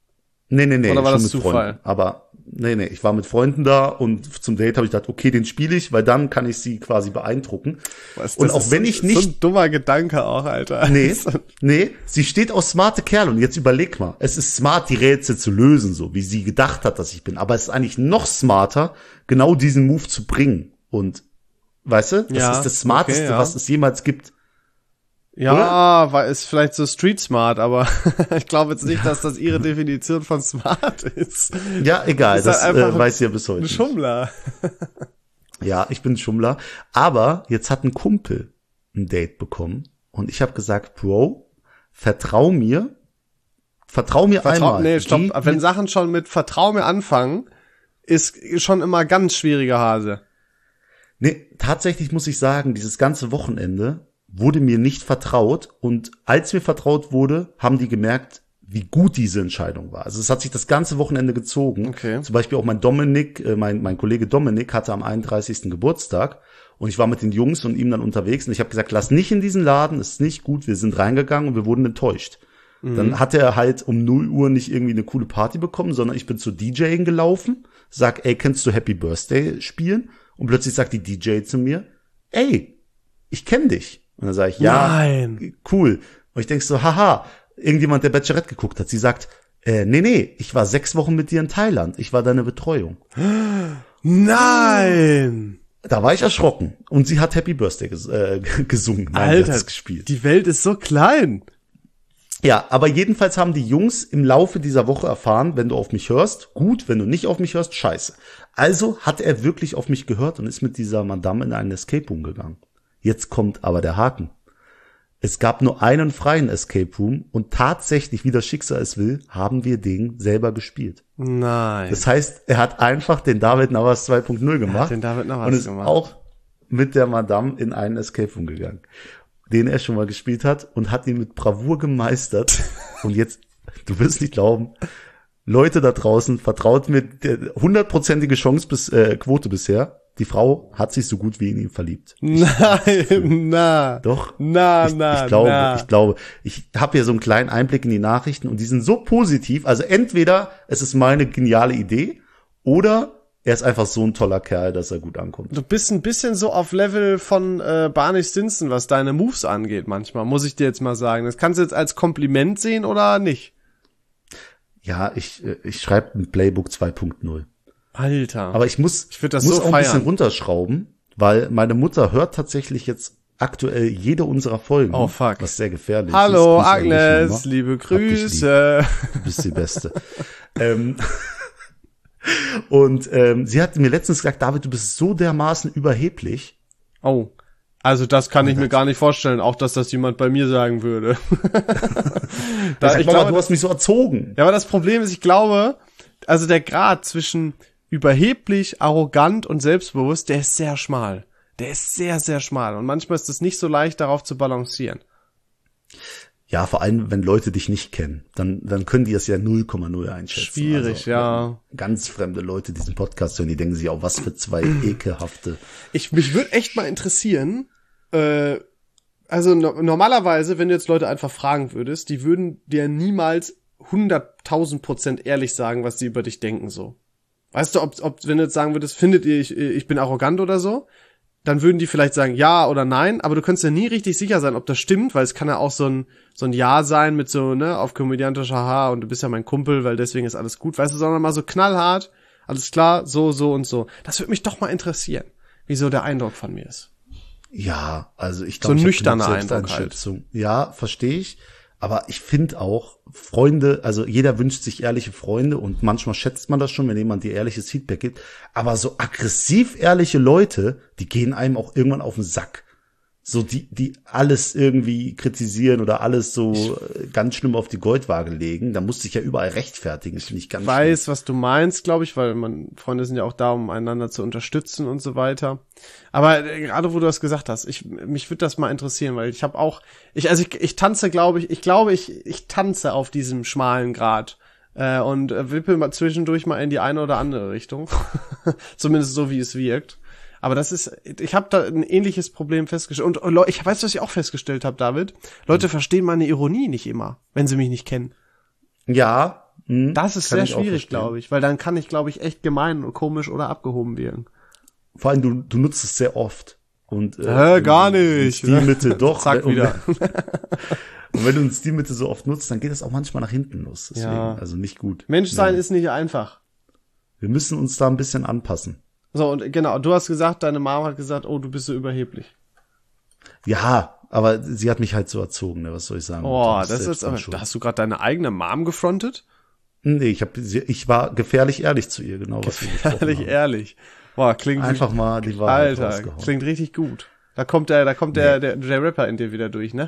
Nee, nee, nee, Oder war schon das mit Zufall? Freunden. Aber nee, nee, ich war mit Freunden da und zum Date habe ich gedacht, okay, den spiele ich, weil dann kann ich sie quasi beeindrucken. Was, und das auch ist wenn so, ich nicht so ein dummer Gedanke auch, Alter. Nee, nee, sie steht auf smarte Kerl und jetzt überleg mal, es ist smart, die Rätsel zu lösen, so wie sie gedacht hat, dass ich bin, aber es ist eigentlich noch smarter, genau diesen Move zu bringen und, weißt du, das Ja, ist das Smarteste, okay, ja. was es jemals gibt. Ja, war ist vielleicht so Street Smart, aber ich glaube jetzt nicht, dass das ihre Definition von Smart ist. Ja, egal, Ist das halt einfach äh, weiß sie ja bis heute Ein nicht. Schummler. Ja, ich bin ein Schummler, aber jetzt hat ein Kumpel ein Date bekommen und ich habe gesagt, Bro, vertrau mir, vertrau mir Vertrau, einmal. nee, stopp. Geh Wenn mit- Sachen schon mit Vertrau mir anfangen, ist schon immer ganz schwieriger Hase. Nee, tatsächlich muss ich sagen, dieses ganze Wochenende wurde mir nicht vertraut und als mir vertraut wurde, haben die gemerkt, wie gut diese Entscheidung war. Also es hat sich das ganze Wochenende gezogen. Okay. Zum Beispiel auch mein Dominik, äh, mein, mein Kollege Dominik hatte am einunddreißigsten Geburtstag und ich war mit den Jungs und ihm dann unterwegs und ich habe gesagt, lass nicht in diesen Laden, ist nicht gut. Wir sind reingegangen und wir wurden enttäuscht. Mhm. Dann hat er halt um null Uhr nicht irgendwie eine coole Party bekommen, sondern ich bin zu DJing gelaufen, sag, ey, kannst du Happy Birthday spielen? Und plötzlich sagt die D J zu mir, ey, ich kenn dich. Und dann sage ich, ja, Nein. cool. Und ich denk so, haha, irgendjemand, der Bachelorette geguckt hat. Sie sagt, äh, nee, nee, ich war sechs Wochen mit dir in Thailand. Ich war deine Betreuung. Nein. Da war ich erschrocken. Und sie hat Happy Birthday ges äh, gesungen. Nein, sie Alter, hat's gespielt. die Welt ist so klein. Ja, aber jedenfalls haben die Jungs im Laufe dieser Woche erfahren, wenn du auf mich hörst, gut, wenn du nicht auf mich hörst, scheiße. Also hat er wirklich auf mich gehört und ist mit dieser Madame in einen Escape Room gegangen. Jetzt kommt aber der Haken. Es gab nur einen freien Escape Room und tatsächlich, wie das Schicksal es will, haben wir den selber gespielt. Nein. Das heißt, er hat einfach den David Navas zwei Punkt null gemacht den David Navas und ist gemacht. auch mit der Madame in einen Escape Room gegangen, den er schon mal gespielt hat und hat ihn mit Bravour gemeistert. Und jetzt, du wirst nicht glauben, Leute da draußen, vertraut mir, hundertprozentige Chance bis äh, Quote bisher. Die Frau hat sich so gut wie in ihn verliebt. Nein, na. Doch. Na, ich, na, ich glaube, na. ich glaube, ich habe hier so einen kleinen Einblick in die Nachrichten und die sind so positiv. Also entweder es ist meine geniale Idee oder er ist einfach so ein toller Kerl, dass er gut ankommt. Du bist ein bisschen so auf Level von äh, Barney Stinson, was deine Moves angeht manchmal, muss ich dir jetzt mal sagen. Das kannst du jetzt als Kompliment sehen oder nicht? Ja, ich äh, ich schreibe ein Playbook zwei Punkt null. Alter. Aber ich muss, Ich würd das muss so auch ein feiern. bisschen runterschrauben, weil meine Mutter hört tatsächlich jetzt aktuell jede unserer Folgen. Oh, fuck. Was sehr gefährlich Hallo ist. Grüße an dich, Agnes, Mama. liebe Hab dich lieb. Grüße. Du bist die Beste. ähm, und ähm, sie hat mir letztens gesagt, David, du bist so dermaßen überheblich. Oh, also das kann ich mir gar nicht vorstellen, auch dass das jemand bei mir sagen würde. da, Sag, ich Mama, glaube, du hast mich so erzogen. ja, aber das Problem ist, ich glaube, also der Grad zwischen überheblich, arrogant und selbstbewusst, der ist sehr schmal. Der ist sehr, sehr schmal. Und manchmal ist es nicht so leicht, darauf zu balancieren. Ja, vor allem, wenn Leute dich nicht kennen, dann dann können die das ja null Komma null einschätzen. Schwierig, also, ja. Ganz fremde Leute diesen Podcast hören, die denken sich auch, was für zwei ekelhafte. Ich, mich würde echt mal interessieren, äh, also no- normalerweise, wenn du jetzt Leute einfach fragen würdest, die würden dir niemals hunderttausend Prozent ehrlich sagen, was sie über dich denken, so. Weißt du, ob, ob wenn du jetzt sagen würdest, findet ihr, ich, ich bin arrogant oder so, dann würden die vielleicht sagen ja oder nein, aber du könntest ja nie richtig sicher sein, ob das stimmt, weil es kann ja auch so ein so ein Ja sein mit so, ne, auf komödiantischer Haha und du bist ja mein Kumpel, weil deswegen ist alles gut, weißt du, sondern mal so knallhart, alles klar, so, so und so. Das würde mich doch mal interessieren, wie so der Eindruck von mir ist. Ja, also ich So glaube, ein ich hab nüchterner genug Eindruck Selbsteinschätzung. Ja, verstehe ich. Aber ich finde auch, Freunde, also jeder wünscht sich ehrliche Freunde und manchmal schätzt man das schon, wenn jemand dir ehrliches Feedback gibt. Aber so aggressiv ehrliche Leute, die gehen einem auch irgendwann auf den Sack. So die, die alles irgendwie kritisieren oder alles so äh, ganz schlimm auf die Goldwaage legen. Da musst du dich ja überall rechtfertigen. Das finde ich ganz Ich weiß, was du meinst, glaube ich, weil man Freunde sind ja auch da, um einander zu unterstützen und so weiter. Aber äh, gerade wo du das gesagt hast, ich mich würde das mal interessieren, weil ich habe auch, ich also ich, ich tanze, glaube ich, ich glaube ich ich tanze auf diesem schmalen Grat äh, und äh, wippel mal zwischendurch mal in die eine oder andere Richtung, zumindest so wie es wirkt. Aber das ist, ich habe da ein ähnliches Problem festgestellt. Und, und ich weiß, was ich auch festgestellt habe, David. Leute verstehen meine Ironie nicht immer, wenn sie mich nicht kennen. Ja, Hm, Das ist kann sehr ich auch schwierig, verstehen. glaube ich, weil dann kann ich, glaube ich, echt gemein und komisch oder abgehoben wirken. Vor allem, du, du nutzt es sehr oft. Und, Hä, äh, gar wenn du nicht. Stilmittel doch. Zack, und, wieder. Und wenn du ein Stilmittel so oft nutzt, dann geht das auch manchmal nach hinten los. Deswegen, Ja. also nicht gut. Menschsein Ja. ist nicht einfach. Wir müssen uns da ein bisschen anpassen. So, und genau, du hast gesagt, deine Mama hat gesagt, oh, du bist so überheblich. Ja, aber sie hat mich halt so erzogen, ne? Was soll ich sagen? Oh, Das das selbst ist aber, dann schon. da hast du gerade deine eigene Mom gefrontet? Nee, ich hab, sie- ich war gefährlich ehrlich zu ihr, genau was wir gesprochen Ehrlich, haben. ehrlich. Boah, klingt Einfach mal die Wahrheit Alter, rausgehauen. klingt richtig gut. Da kommt der, da kommt der, der, der Rapper in dir wieder durch, ne?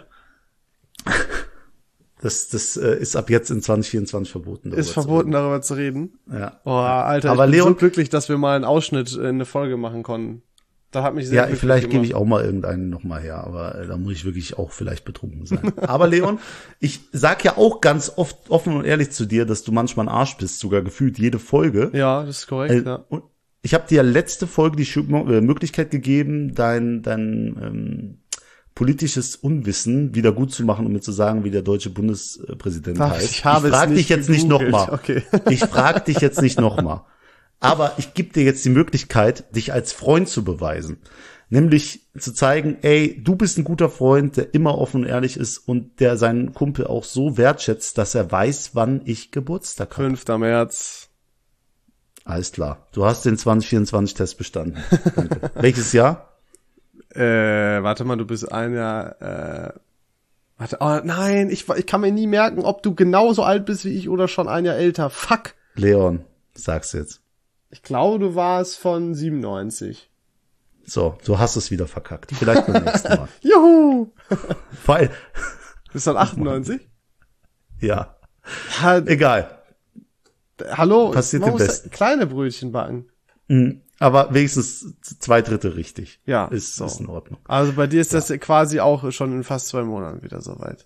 Das, das äh, ist ab jetzt in zwanzig vierundzwanzig verboten. darüber Ist zu verboten, darüber zu reden. reden. Ja. Oh, Alter, Aber ich bin Leon- so glücklich, dass wir mal einen Ausschnitt in eine Folge machen konnten. Da hat mich sehr Ja, glücklich vielleicht gebe gemacht. ich auch mal irgendeinen noch mal her, aber äh, da muss ich wirklich auch vielleicht betrunken sein. Aber Leon, ich sag ja auch ganz oft offen und ehrlich zu dir, dass du manchmal ein Arsch bist, sogar gefühlt jede Folge. Ja, das ist korrekt, Äh, ja. und ich habe dir letzte Folge die Schu- äh, Möglichkeit gegeben, dein dein ähm, politisches Unwissen wieder gut zu machen, um mir zu sagen, wie der deutsche Bundespräsident Ach, heißt. ich habe es frag nicht dich jetzt nicht gegoogelt. nochmal. Okay. Ich frag dich jetzt nicht nochmal. Aber ich gebe dir jetzt die Möglichkeit, dich als Freund zu beweisen. Nämlich zu zeigen, ey, du bist ein guter Freund, der immer offen und ehrlich ist und der seinen Kumpel auch so wertschätzt, dass er weiß, wann ich Geburtstag habe. fünfter März. Alles klar. Du hast den zwanzig vierundzwanzig-Test bestanden. Danke. Welches Jahr? Äh, warte mal, du bist ein Jahr, äh, warte, oh nein, ich, ich kann mir nie merken, ob du genauso alt bist wie ich oder schon ein Jahr älter. Fuck. Leon, sag's jetzt. Ich glaube, du warst von siebenundneunzig. So, du hast es wieder verkackt. Vielleicht beim nächsten Mal. Juhu! Weil, Bist du von achtundneunzig? ja, Ha, egal. hallo, Passiert man dem muss Besten. kleine Brötchen backen. Mhm. Aber wenigstens zwei Drittel richtig. Ja, Ist, so. ist in Ordnung. Also bei dir ist das quasi auch schon in fast zwei Monaten wieder soweit.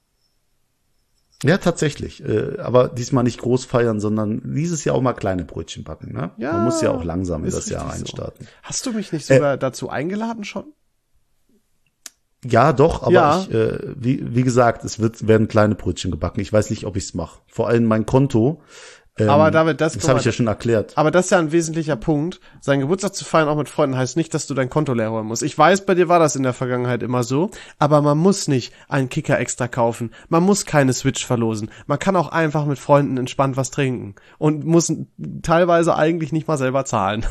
Ja, tatsächlich. Äh, aber diesmal nicht groß feiern, sondern dieses Jahr auch mal kleine Brötchen backen. Ne? Ja, Man muss ja auch langsam in ist das Jahr richtig so. einstarten. Hast du mich nicht sogar dazu eingeladen schon? Ja, doch, aber Ja. ich, äh, wie, wie gesagt, es wird, werden kleine Brötchen gebacken. Ich weiß nicht, ob ich's mache. Vor allem mein Konto. Ähm, Aber David, das- das guck habe mal, ich ja schon erklärt. Aber das ist ja ein wesentlicher Punkt. Seinen Geburtstag zu feiern, auch mit Freunden, heißt nicht, dass du dein Konto leer holen musst. Ich weiß, bei dir war das in der Vergangenheit immer so, aber man muss nicht einen Kicker extra kaufen. Man muss keine Switch verlosen. Man kann auch einfach mit Freunden entspannt was trinken und muss teilweise eigentlich nicht mal selber zahlen.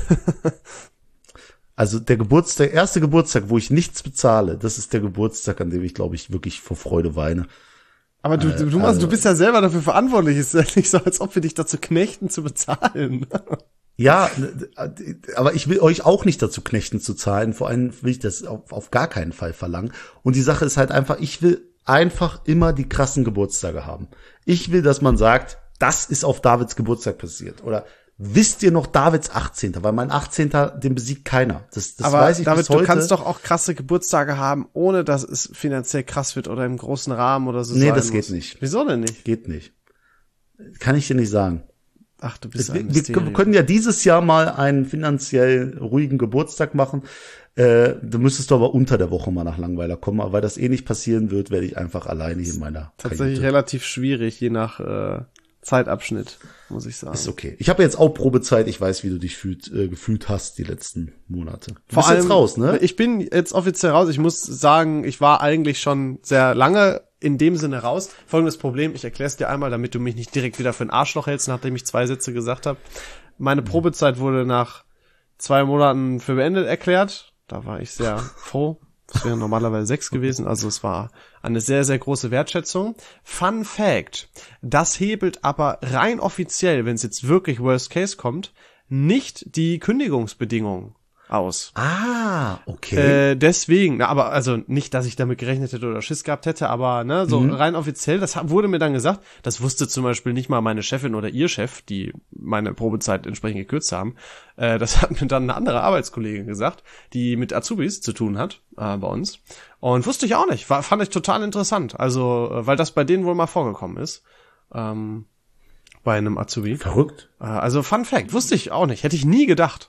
Also der Geburtstag, der erste Geburtstag, wo ich nichts bezahle, das ist der Geburtstag, an dem ich, glaube ich, wirklich vor Freude weine. Aber du, du, du, machst, du bist ja selber dafür verantwortlich. Es ist ja nicht so, als ob wir dich dazu knechten zu bezahlen. Ja, aber ich will euch auch nicht dazu knechten zu zahlen. Vor allem will ich das auf, auf gar keinen Fall verlangen. Und die Sache ist halt einfach, ich will einfach immer die krassen Geburtstage haben. Ich will, dass man sagt, das ist auf Davids Geburtstag passiert. Oder wisst ihr noch Davids achtzehnter? Weil mein achtzehnter, den besiegt keiner. Das, das Aber weiß ich David, bis heute. du kannst doch auch krasse Geburtstage haben, ohne dass es finanziell krass wird oder im großen Rahmen oder so Nee, sein das muss. geht nicht. Wieso denn nicht? Geht nicht. Kann ich dir nicht sagen. Ach, du bist Wir, ein wir Mysterium. können ja dieses Jahr mal einen finanziell ruhigen Geburtstag machen. Äh, du müsstest doch aber unter der Woche mal nach Langweiler kommen, aber weil das eh nicht passieren wird, werde ich einfach alleine hier in meiner Tatsächlich Kajüte. relativ schwierig, je nach äh, Zeitabschnitt, muss ich sagen. Ist okay. Ich habe jetzt auch Probezeit, ich weiß, wie du dich fühlt, äh, gefühlt hast die letzten Monate. Du Vor bist jetzt raus, ne? Ich bin jetzt offiziell raus. Ich muss sagen, ich war eigentlich schon sehr lange in dem Sinne raus. Folgendes Problem, ich erkläre es dir einmal, damit du mich nicht direkt wieder für ein Arschloch hältst, nachdem ich zwei Sätze gesagt habe. Meine Probezeit wurde nach zwei Monaten für beendet erklärt. Da war ich sehr froh. Das wären normalerweise sechs gewesen. Also es war eine sehr, sehr große Wertschätzung. Fun Fact. Das hebelt aber rein offiziell, wenn es jetzt wirklich Worst Case kommt, nicht die Kündigungsbedingungen aus. Ah, okay. Äh, deswegen, na, aber also nicht, dass ich damit gerechnet hätte oder Schiss gehabt hätte, aber ne, so Mhm. rein offiziell, das ha- wurde mir dann gesagt, das wusste zum Beispiel nicht mal meine Chefin oder ihr Chef, die meine Probezeit entsprechend gekürzt haben. Äh, das hat mir dann eine andere Arbeitskollegin gesagt, die mit Azubis zu tun hat äh, bei uns. Und wusste ich auch nicht, war, fand ich total interessant, also äh, weil das bei denen wohl mal vorgekommen ist. Ähm, bei einem Azubi. Verrückt. Äh, also Fun Fact, wusste ich auch nicht, hätte ich nie gedacht.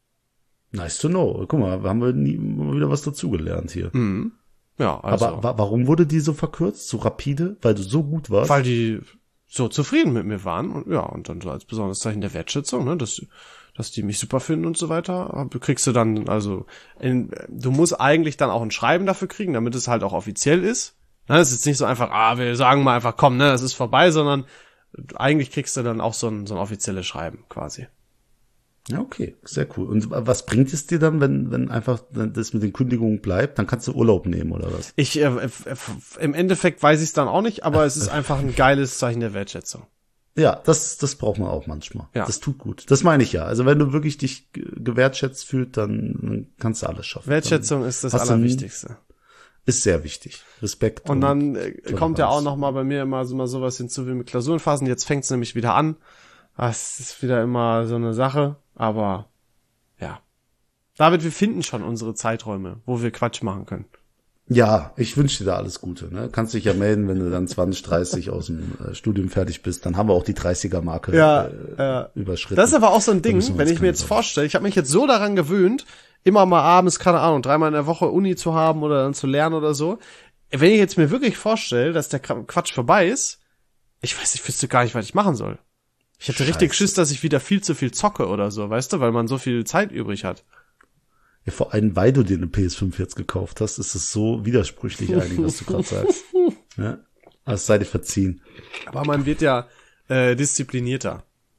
Nice to know. Guck mal, haben wir nie, mal wieder was dazugelernt hier. Ja, also. Aber wa warum wurde die so verkürzt, so rapide? Weil du so gut warst? Weil die so zufrieden mit mir waren und ja, und dann so als besonderes Zeichen der Wertschätzung, ne, dass dass die mich super finden und so weiter, kriegst du dann, also, in, du musst eigentlich dann auch ein Schreiben dafür kriegen, damit es halt auch offiziell ist. Ne, es ist jetzt nicht so einfach, ah, wir sagen mal einfach, komm, ne, es ist vorbei, sondern eigentlich kriegst du dann auch so ein, so ein offizielles Schreiben quasi. Ja, okay, sehr cool. Und was bringt es dir dann, wenn wenn einfach das mit den Kündigungen bleibt? Dann kannst du Urlaub nehmen oder was? Ich, äh, äh, im Endeffekt weiß ich es dann auch nicht, aber es ist einfach ein geiles Zeichen der Wertschätzung. Ja, das, das braucht man auch manchmal. Ja. Das tut gut. Das meine ich ja. Also wenn du wirklich dich gewertschätzt fühlst, dann, dann kannst du alles schaffen. Wertschätzung dann ist das Allerwichtigste. Ist sehr wichtig. Respekt. Und, und dann äh, kommt ja auch noch mal bei mir immer so mal sowas hinzu wie mit Klausurenphasen. Jetzt fängt's nämlich wieder an. Das ist wieder immer so eine Sache. Aber ja. David, wir finden schon unsere Zeiträume, wo wir Quatsch machen können. Ja, ich wünsche dir da alles Gute. Ne? Kannst dich ja melden, wenn du dann zwanzig, dreißig aus dem äh, Studium fertig bist. Dann haben wir auch die dreißiger-Marke ja, äh, äh, überschritten. Das ist aber auch so ein Ding, wenn ich mir jetzt vorstelle, ich habe mich jetzt so daran gewöhnt, immer mal abends, keine Ahnung, dreimal in der Woche Uni zu haben oder dann zu lernen oder so. Wenn ich jetzt mir wirklich vorstelle, dass der Quatsch vorbei ist, ich weiß, ich wüsste gar nicht, was ich machen soll. Ich hätte Scheiße. richtig Schiss, dass ich wieder viel zu viel zocke oder so, weißt du, weil man so viel Zeit übrig hat. Ja, vor allem, weil du dir eine P S fünf jetzt gekauft hast, ist es so widersprüchlich eigentlich, was du gerade sagst. Ja, es sei dir verziehen. Aber man wird ja äh, disziplinierter.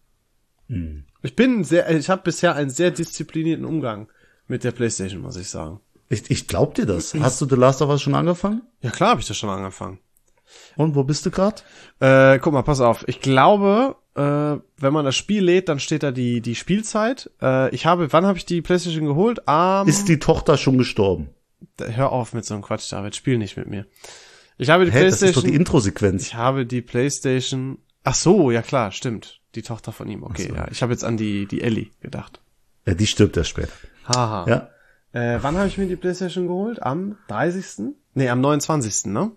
Hm. Ich bin sehr, ich habe bisher einen sehr disziplinierten Umgang mit der PlayStation, muss ich sagen. Ich, ich glaub dir das. Hast du The Last of Us schon angefangen? Ja klar, habe ich das schon angefangen. Und wo bist du gerade? Äh, guck mal, pass auf. Ich glaube, äh, wenn man das Spiel lädt, dann steht da die die Spielzeit. Äh, ich habe, wann habe ich die PlayStation geholt? Um, Ist die Tochter schon gestorben? Hör auf mit so einem Quatsch, David. Spiel nicht mit mir. Ich habe die Hä, PlayStation. das ist doch die Introsequenz. Ich habe die PlayStation. Ach so, ja klar, stimmt. Die Tochter von ihm. Okay, so. ja. Ich habe jetzt an die die Ellie gedacht. Ja, die stirbt erst später. Haha. Ja. Äh, wann habe ich mir die PlayStation geholt? Am dreißigsten Nee, am neunundzwanzigsten ne?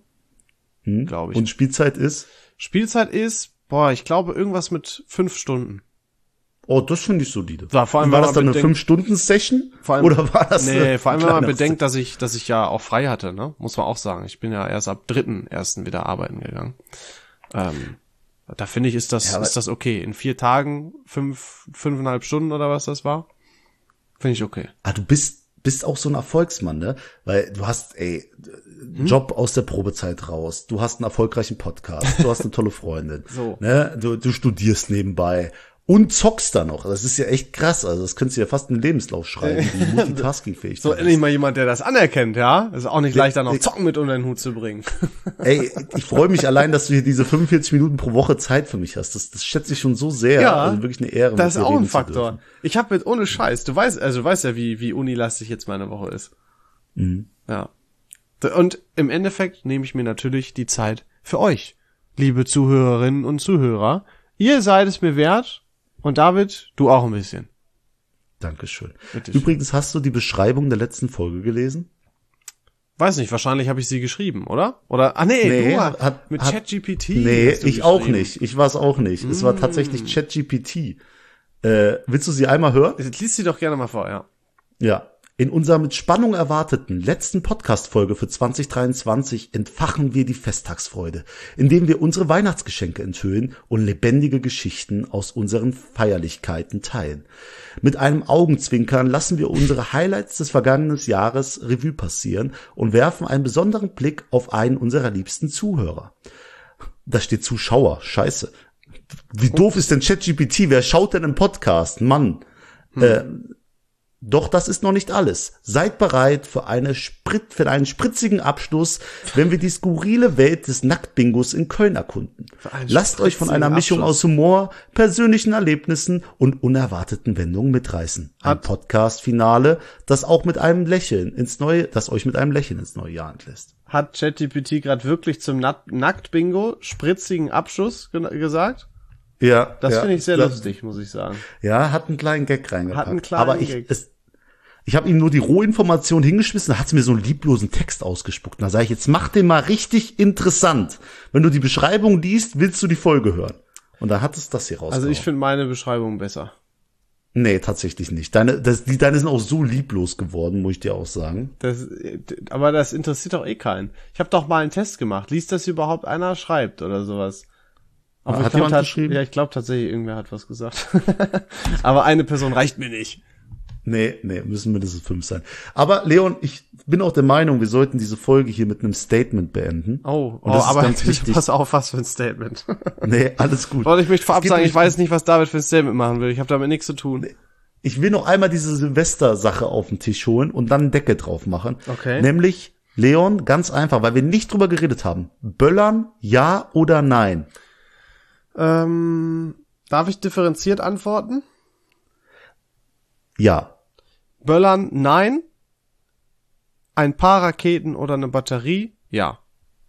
Hm. Glaube ich. Und Spielzeit ist? Spielzeit ist, boah, ich glaube irgendwas mit fünf Stunden. Oh, das finde ich solide. War, vor allem, war wenn das man dann eine bedenkt- fünf-Stunden-Session? Vor allem- Oder war das Nee, eine vor allem, wenn man kleine bedenkt, dass ich, dass ich ja auch frei hatte, ne? Muss man auch sagen. Ich bin ja erst ab dritten ersten wieder arbeiten gegangen. Ähm, da finde ich, ist das, Ja, aber- ist das okay. In vier Tagen, fünf, fünfeinhalb Stunden oder was das war, finde ich okay. Ah, du bist, bist auch so ein Erfolgsmann, ne? Weil du hast, ey, Hm? Job aus der Probezeit raus, du hast einen erfolgreichen Podcast, du hast eine tolle Freundin, So. ne? Du, du studierst nebenbei und zockst da noch. Das ist ja echt krass. Also das könntest du ja fast in den Lebenslauf schreiben, wie multitaskingfähig So, du endlich bist. mal jemand, der das anerkennt, ja? Ist auch nicht leicht, dann noch ich- Zocken mit unter den Hut zu bringen. Ey, ich freue mich allein, dass du hier diese fünfundvierzig Minuten pro Woche Zeit für mich hast. Das, das schätze ich schon so sehr. Ja, also wirklich eine Ehre. Das mit ist dir auch reden ein zu Faktor. dürfen. Ich habe jetzt ohne Scheiß, du weißt, also du weißt ja, wie, wie unilastig jetzt meine Woche ist. Mhm. Ja. Und im Endeffekt nehme ich mir natürlich die Zeit für euch, liebe Zuhörerinnen und Zuhörer. Ihr seid es mir wert und David, du auch ein bisschen. Dankeschön. Bitte schön. Übrigens, hast du die Beschreibung der letzten Folge gelesen? Weiß nicht, wahrscheinlich habe ich sie geschrieben, oder? Oder, ah nee, Nee, du, hat- hat- mit hat- ChatGPT. Nee, hast du ich auch geschrieben. nicht. Ich war es auch nicht. Es war tatsächlich ChatGPT. Äh, willst du sie einmal hören? Jetzt liest sie doch gerne mal vor, ja. Ja. In unserer mit Spannung erwarteten letzten Podcast-Folge für zwanzig dreiundzwanzig entfachen wir die Festtagsfreude, indem wir unsere Weihnachtsgeschenke enthüllen und lebendige Geschichten aus unseren Feierlichkeiten teilen. Mit einem Augenzwinkern lassen wir unsere Highlights des vergangenen Jahres Revue passieren und werfen einen besonderen Blick auf einen unserer liebsten Zuhörer. Da steht Zuschauer. Scheiße. Wie doof ist denn ChatGPT? Wer schaut denn im Podcast? Mann. Hm. Äh, Doch das ist noch nicht alles. Seid bereit für eine Sprit, für einen spritzigen Abschluss, wenn wir die skurrile Welt des Nacktbingos in Köln erkunden. einen Lasst euch von einer spritzigen Mischung Abschluss. aus Humor, persönlichen Erlebnissen und unerwarteten Wendungen mitreißen. Ein Hat- Podcast-Finale, das auch mit einem Lächeln ins neue, das euch mit einem Lächeln ins neue Jahr entlässt. Hat ChatGPT gerade wirklich zum Nack- Nackt-Bingo spritzigen Abschuss ge- gesagt? Ja, Das ja, finde ich sehr das- lustig, muss ich sagen. Ja, hat einen kleinen Gag reingepackt. Hat einen kleinen Aber ich, Gag. es, ich habe ihm nur die Rohinformation hingeschmissen, da hat es mir so einen lieblosen Text ausgespuckt. Da sage ich, jetzt mach den mal richtig interessant. Wenn du die Beschreibung liest, willst du die Folge hören. Und da hat es das hier rausgehauen. Also ich finde meine Beschreibung besser. Nee, tatsächlich nicht. Deine, das, die, deine sind auch so lieblos geworden, muss ich dir auch sagen. Das, aber das interessiert doch eh keinen. Ich habe doch mal einen Test gemacht. Liest das überhaupt einer schreibt oder sowas? Aber Hat ich glaub, jemand tat- geschrieben? Ja, ich glaube tatsächlich, irgendwer hat was gesagt. Aber eine Person reicht mir nicht. Nee, nee, müssen mindestens fünf sein. Aber Leon, ich bin auch der Meinung, wir sollten diese Folge hier mit einem Statement beenden. Oh, Und oh das ist aber ganz wichtig. pass auf, was für ein Statement. Nee, alles gut. Und ich möchte vorab Es geht sagen, ich nicht- weiß nicht, was David für ein Statement machen will. Ich habe damit nichts zu tun. Ich will noch einmal diese Silvester-Sache auf den Tisch holen und dann einen Deckel drauf machen. Okay. Nämlich, Leon, ganz einfach, weil wir nicht drüber geredet haben. Böllern, ja oder nein? Ähm, darf ich differenziert antworten? Ja. Böllern, nein. Ein paar Raketen oder eine Batterie, ja.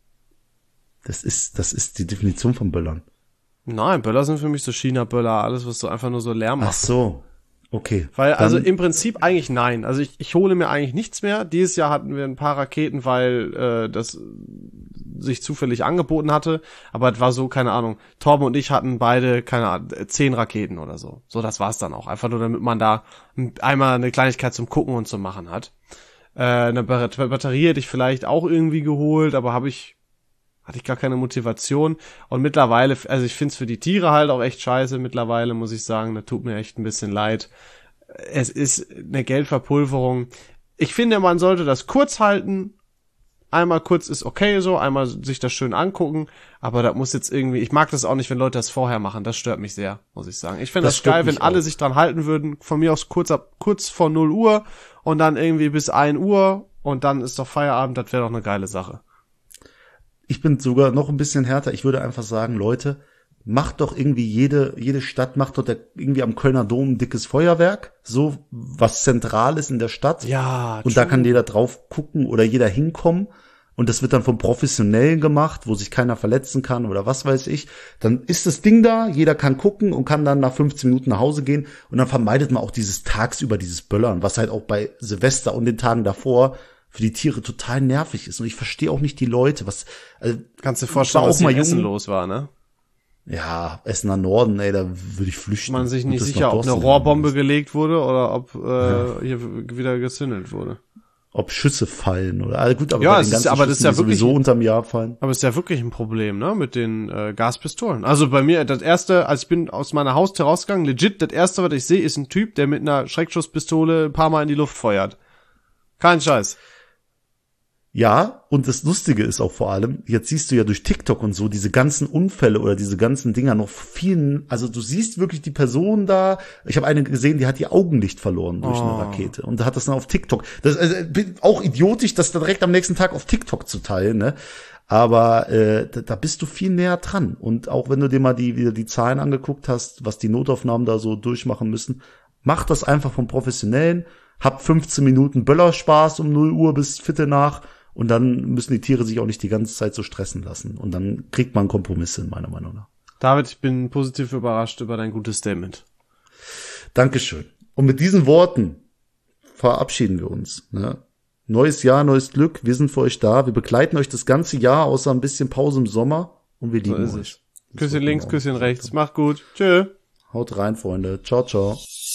Das ist, das ist die Definition von Böllern. Nein, Böller sind für mich so China-Böller, alles, was so einfach nur so Lärm Ach macht. so. Okay. Weil, Dann- also im Prinzip eigentlich nein. Also ich, ich hole mir eigentlich nichts mehr. Dieses Jahr hatten wir ein paar Raketen, weil äh, das sich zufällig angeboten hatte. Aber es war so, keine Ahnung, Torben und ich hatten beide, keine Ahnung, zehn Raketen oder so. So, das war's dann auch. Einfach nur, damit man da einmal eine Kleinigkeit zum Gucken und zum Machen hat. Äh, eine Bat- Batterie hätte ich vielleicht auch irgendwie geholt, aber habe ich hatte ich gar keine Motivation. Und mittlerweile, also ich find's für die Tiere halt auch echt scheiße mittlerweile, muss ich sagen. Da tut mir echt ein bisschen leid. Es ist eine Geldverpulverung. Ich finde, man sollte das kurz halten. Einmal kurz ist okay so, einmal sich das schön angucken. Aber das muss jetzt irgendwie, ich mag das auch nicht, wenn Leute das vorher machen. Das stört mich sehr, muss ich sagen. Ich finde Das das, stört geil, wenn mich alle auch. sich dran halten würden. Von mir aus kurz ab, kurz vor null Uhr und dann irgendwie bis ein Uhr und dann ist doch Feierabend. Das wäre doch eine geile Sache. Ich bin sogar noch ein bisschen härter. Ich würde einfach sagen, Leute, macht doch irgendwie jede, jede Stadt macht doch der, irgendwie am Kölner Dom ein dickes Feuerwerk. So, was zentral ist in der Stadt. Ja, Und da kann jeder drauf gucken oder jeder hinkommen. Und das wird dann vom Professionellen gemacht, wo sich keiner verletzen kann oder was weiß ich. Dann ist das Ding da, jeder kann gucken und kann dann nach fünfzehn Minuten nach Hause gehen. Und dann vermeidet man auch dieses tagsüber, dieses Böllern, was halt auch bei Silvester und den Tagen davor für die Tiere total nervig ist. Und ich verstehe auch nicht die Leute, was, also, kannst du dir vorstellen, war was auch mal hier in Essen jung. los war, ne? ja, Essener Norden, ey, da würde ich flüchten. Man sich Und nicht das sicher, noch ob eine Dorsten Rohrbombe ist. gelegt wurde oder ob äh, hier wieder gezündelt wurde. Ob Schüsse fallen oder, also gut, aber Ja, bei es den ist- ganzen aber das ist Schüssen, ja die wirklich- sowieso unterm Jahr fallen. Aber ist ja wirklich ein Problem, ne, mit den äh, Gaspistolen. Also bei mir, das erste, als ich bin aus meiner Haustür rausgegangen, legit, das erste, was ich sehe, ist ein Typ, der mit einer Schreckschusspistole ein paar Mal in die Luft feuert. Kein Scheiß. Ja, und das Lustige ist auch vor allem, jetzt siehst du ja durch TikTok und so diese ganzen Unfälle oder diese ganzen Dinger noch vielen, also du siehst wirklich die Person da, ich habe eine gesehen, die hat ihr Augenlicht verloren durch Oh. eine Rakete und hat das dann auf TikTok. Das ist also, bin auch idiotisch, das dann direkt am nächsten Tag auf TikTok zu teilen, ne? Aber äh, da, da bist du viel näher dran. Und auch wenn du dir mal die wieder die Zahlen angeguckt hast, was die Notaufnahmen da so durchmachen müssen, mach das einfach vom Professionellen, hab fünfzehn Minuten Böllerspaß um null Uhr bis Viertel nach. Und dann müssen die Tiere sich auch nicht die ganze Zeit so stressen lassen. Und dann kriegt man Kompromisse, meiner Meinung nach. David, ich bin positiv überrascht über dein gutes Statement. Dankeschön. Und mit diesen Worten verabschieden wir uns. Ne? Neues Jahr, neues Glück. Wir sind für euch da. Wir begleiten euch das ganze Jahr, außer ein bisschen Pause im Sommer. Und wir So lieben ist euch. es. Das Küsschen wird links, man auch Küsschen nicht rechts. sagen. Macht gut. Tschö. Haut rein, Freunde. Ciao, ciao.